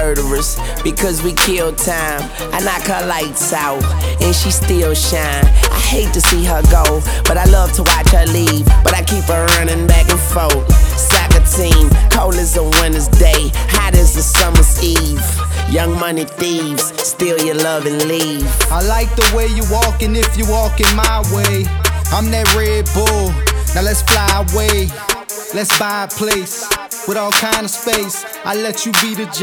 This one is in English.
murderers because we kill time. I knock her lights out and she still shine. I hate to see her go, but I love to watch her leave. But I keep her running back and forth. Soccer team, cold as a winter's day, hot as a summer's eve. Young money thieves, steal your love and leave. I like the way you walkin' if you walkin' my way. I'm that Red Bull, now let's fly away. Let's buy a place with all kind of space. I let you be the